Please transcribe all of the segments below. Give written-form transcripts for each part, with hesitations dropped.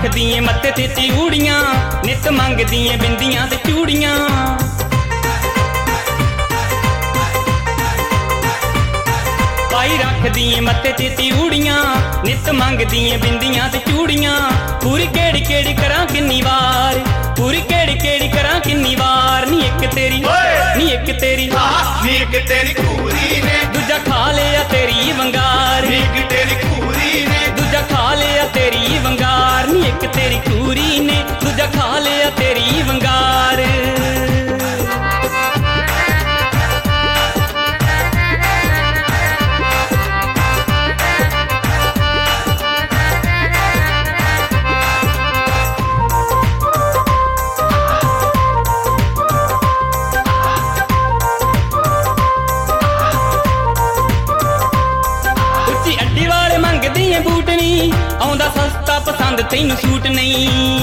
रखदी ऐ मत्थे ते चिऊड़ियां, नित मंगदी ऐ बिंदियां ते चूड़ियां। पाई रखदी ऐ मत्थे ते चिऊड़ियां, नित मंगदी ऐ बिंदियां ते चूड़ियां। पूरी केड़ी केड़ी करां किन्नी वार, पूरी केड़ी केड़ी करां किन्नी वार। नी इक तेरी नी एक तेरी नी एक तेरी कूरी ने, दूजा खा लिया तेरी वंगार। नी एक तेरी कूरी ने, दूजा खा लिया तेरी वंगार। नी एक तेरी कूरी ने, दूजा खा लिया तेरी वंगार। बूट नहीं आउंदा सस्ता पसंद तैनू सूट नहीं।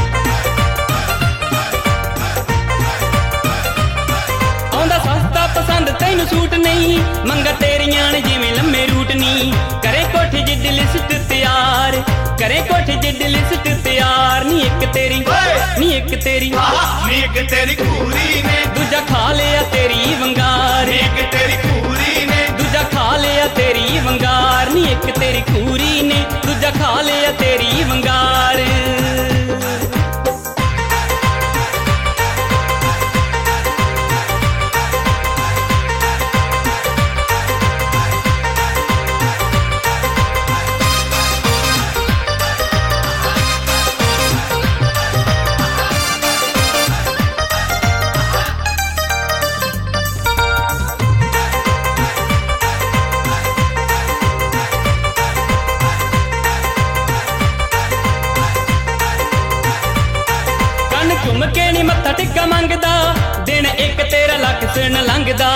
आउंदा सस्ता पसंद तैनू सूट नहीं, मंगा तेरियां ने जिवें लम्मे रूट नहीं। करे कोठी जिड्डी लिस्ट तैयार, करे कोठी जिड्डी लिस्ट तैयार। नी एक तेरी नी एक तेरी नी एक तेरी कूरी ने, दूजा खा लिया तेरी वंगार। नी एक तेरी कूरी ने, दूजा खा लिया तेरी वंगार। नी एक तेरी कूरी ने, दूजा खा लिया तेरी वंगार। घुम के नी मत्था टिक्का मंगदा, दिन एक तेरा लख सुन लंघदा।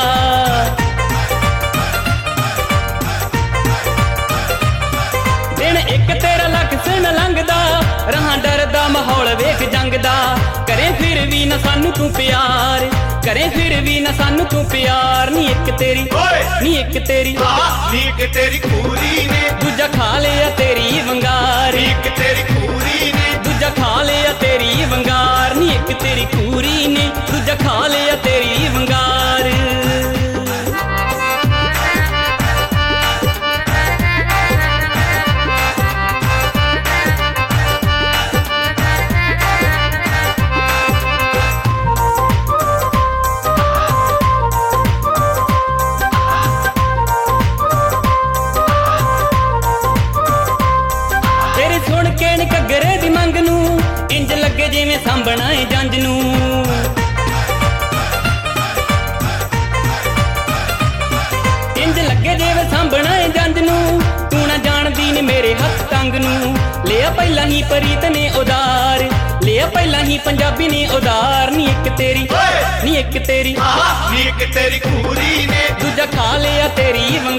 दिन एक तेरा लख सुन लंघदा, रहां डरदा माहौल वेख जंग दा। करे फिर भी ना सानू तू प्यार, करे फिर भी ना सानू तू प्यार। नी एक तेरी नी एक तेरी नी एक तेरी कूरी ने, दूजा खा लिया तेरी वंगार। नी एक तेरी कूरी ने, दूजा खा लिया तेरी वंगार। नी एक तेरी कूरी ने, दूजा खा लिया तेरी वंगार। तेरे सुन के नी घग्गरे दी मंग नू, इंज लगे जिवें सांभना है जंज नू। इंज लगे जिवें सांभना है जंज नू, तू ना जानदी नी मेरे हथ तंग नू। लिया पहला ही परीत ने उदार, लिया पहला ही पंजाबी ने उदार। नी एक तेरी नी एक तेरी नी एक तेरी कूरी ने, दूजा खा लिया तेरी